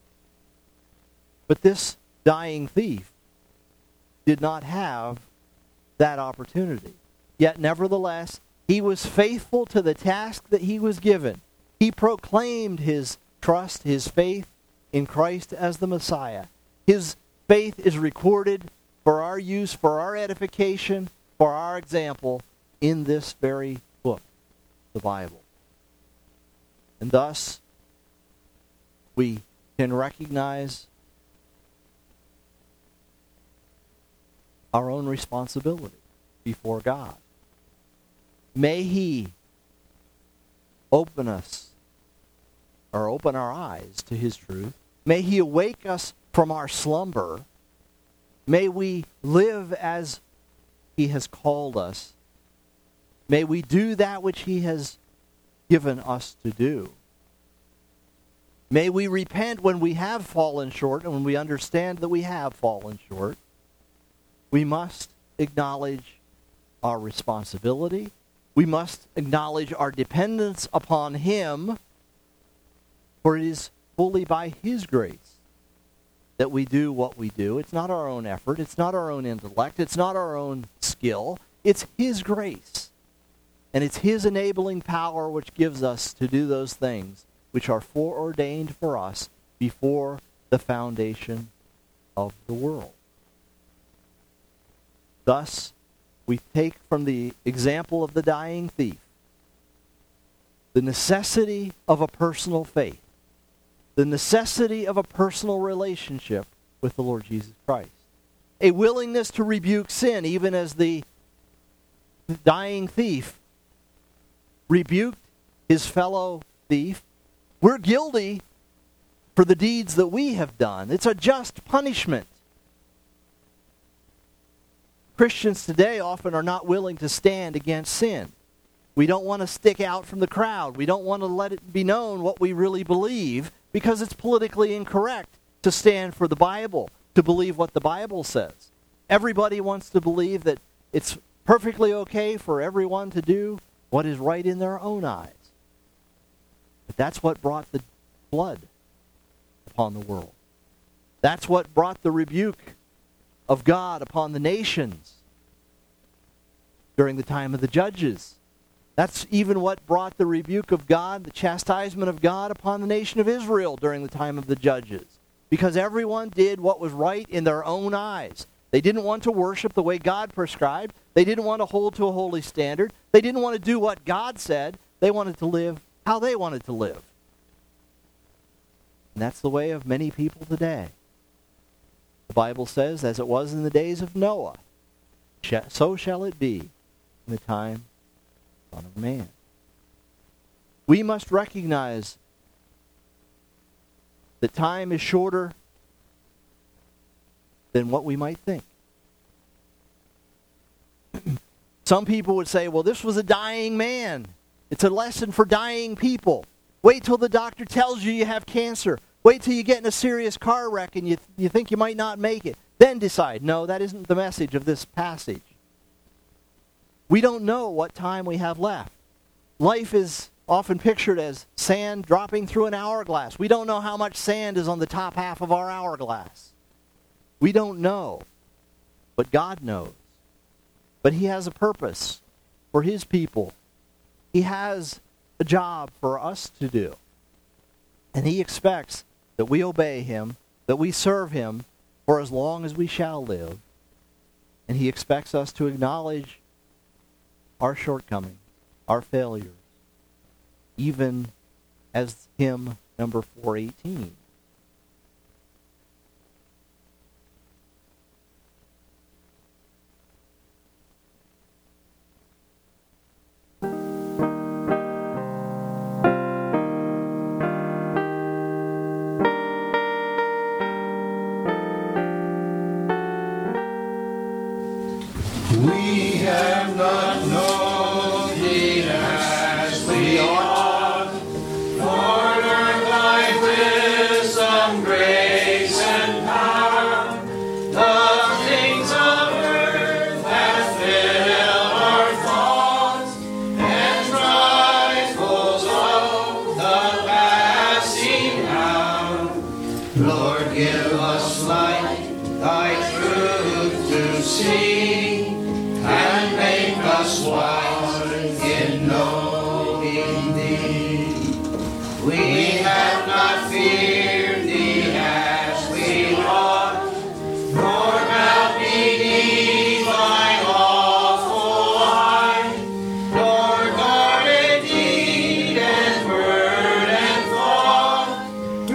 But this dying thief did not have that opportunity. Yet nevertheless, he was faithful to the task that he was given. He proclaimed his trust, his faith in Christ as the Messiah. His faith is recorded for our use, for our edification, for our example in this very book, the Bible. And thus, we can recognize our own responsibility before God. May he open us, or open our eyes to his truth. May he awake us from our slumber. May we live as he has called us. May we do that which he has given us to do. May we repent when we have fallen short and when we understand that we have fallen short. We must acknowledge our responsibility. We must acknowledge our dependence upon him, for it is fully by his grace that we do what we do. It's not our own effort. It's not our own intellect. It's not our own skill. It's his grace. And it's his enabling power which gives us to do those things which are foreordained for us before the foundation of the world. Thus, we take from the example of the dying thief the necessity of a personal faith, the necessity of a personal relationship with the Lord Jesus Christ, a willingness to rebuke sin, even as the dying thief rebuked his fellow thief. We're guilty for the deeds that we have done. It's a just punishment. Christians today often are not willing to stand against sin. We don't want to stick out from the crowd. We don't want to let it be known what we really believe because it's politically incorrect to stand for the Bible, to believe what the Bible says. Everybody wants to believe that it's perfectly okay for everyone to do what is right in their own eyes. But that's what brought the flood upon the world. That's what brought the rebuke of God upon the nations during the time of the judges. That's even what brought the rebuke of God, the chastisement of God upon the nation of Israel during the time of the judges. Because everyone did what was right in their own eyes. They didn't want to worship the way God prescribed. They didn't want to hold to a holy standard. They didn't want to do what God said. They wanted to live how they wanted to live. And that's the way of many people today. The Bible says, as it was in the days of Noah, so shall it be in the time of the Son of Man. We must recognize that time is shorter than what we might think. Some people would say, well, this was a dying man. It's a lesson for dying people. Wait till the doctor tells you you have cancer. Wait till you get in a serious car wreck and you think you might not make it. Then decide. No, that isn't the message of this passage. We don't know what time we have left. Life is often pictured as sand dropping through an hourglass. We don't know how much sand is on the top half of our hourglass. We don't know, but God knows. But He has a purpose for His people. He has a job for us to do. And He expects that we obey Him, that we serve Him for as long as we shall live. And He expects us to acknowledge our shortcomings, our failures, even as hymn number 418. We have not known thee as we ought, for learn thy wisdom, grace, and power. The things of earth have filled our thoughts, and trifles of the passing hour. Lord, give us light, thy truth to see, and make us wise in knowing thee. We have not feared thee as we ought, nor bowed beneath thine awful eye, nor guarded deed and word and thought,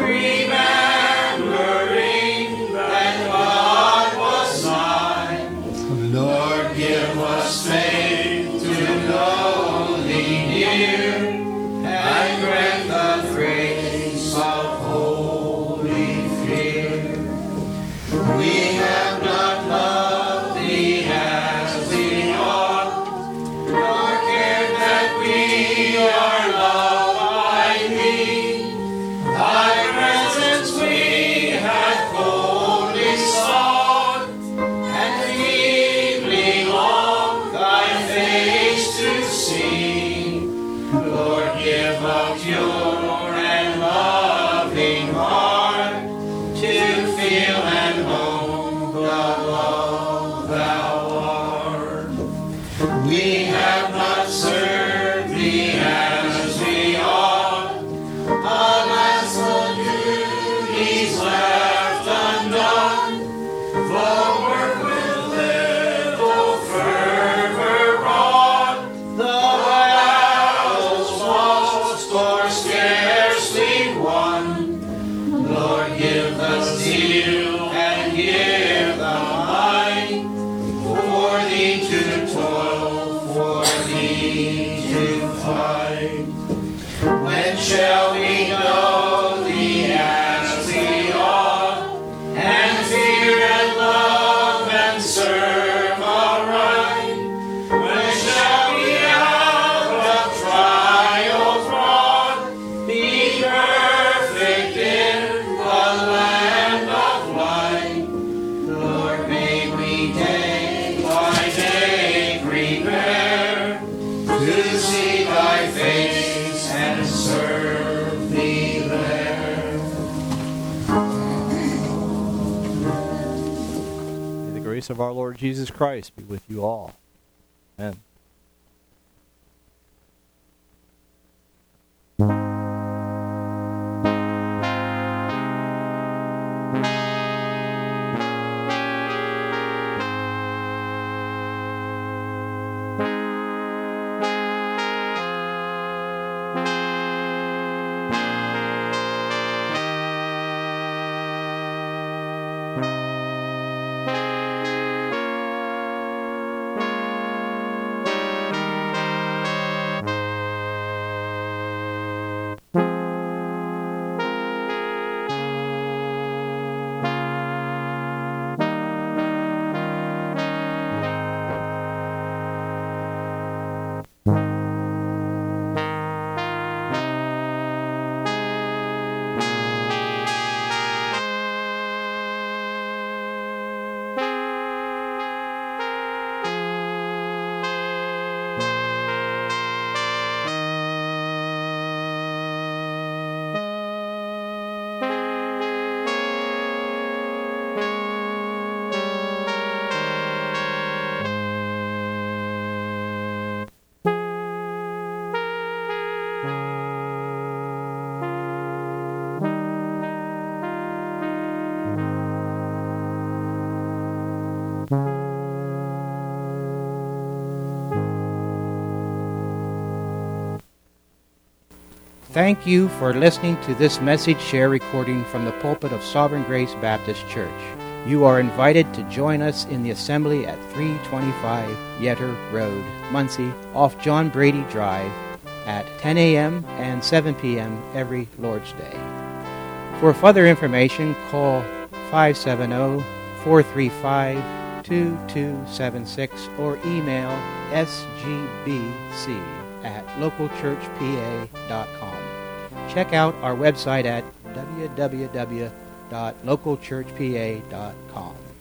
remembering that God was nigh. Lord, give us faith to know thee near, and grant the grace of holy fear. We have not loved thee as we ought, nor cared that we are loved by thee. Thy presence we have coldly sought, and feebly long thy face to see. Lord, give a pure and loving heart to feel and own the love thou art. We have not served thee as we ought, alas, the duties left undone. For work with little fervor wrought, the battles lost or scarcely won. Lord, give the zeal and give the might for thee to toil, for thee to fight. When shall we know thee as we ought, and fear and love and serve aright? When shall we out of trials brought be perfect in the land of light? Lord, may we day by day prepare to see thy face and serve thee there. May the grace of our Lord Jesus Christ be with you all. Amen. Thank you for listening to this message share recording from the pulpit of Sovereign Grace Baptist Church. You are invited to join us in the assembly at 325 Yetter Road, Muncie, off John Brady Drive at 10 a.m. and 7 p.m. every Lord's Day. For further information, call 570-435-2276 or email sgbc@localchurchpa.com. Check out our website at www.localchurchpa.com.